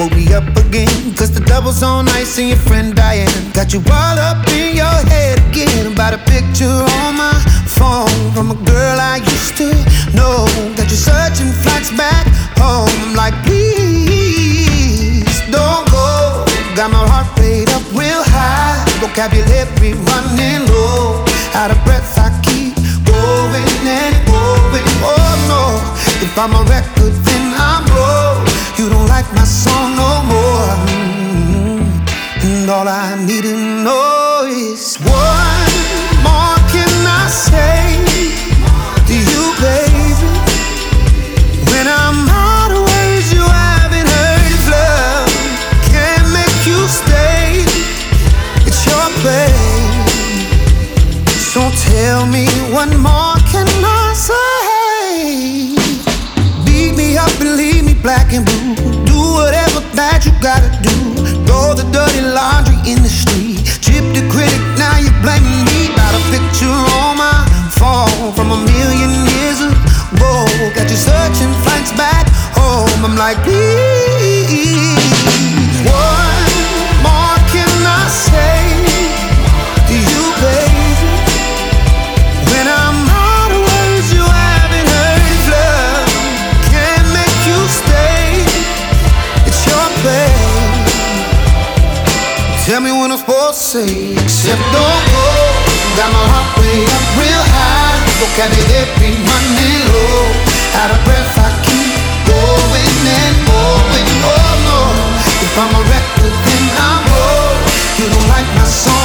woke me up again, cause the double's on ice and your friend Diane got you all up in your head again about a picture on my phone from a girl I used to know. Got you searching flights back home. I'm like, please don't go. Got my heart rate up real high, vocabulary running low. Out of breath I keep going and going. Oh no, if I'm a record then I'm broke. You don't like my song no more. And all I need to know is what more can I say to you, baby? When I'm out of words, you haven't heard if love can't make you stay. It's your play. So tell me what more can I say? Beat me up and leave me black and blue. Do whatever that you gotta do. Throw the dirty laundry in the street. Chip the critic, now you blaming me about a picture on my phone from a million years ago. Got you searching flights back home. I'm like, please, what more can I say to you, baby? When I'm out of words, you haven't heard if love can't make you stay. It's your play. Tell me what I'm supposed to say, except don't go. Got my heart way up real high, vocabulary running low. Out of breath I keep going and going. Oh no, if I'm a record then I'm broke. You don't like my song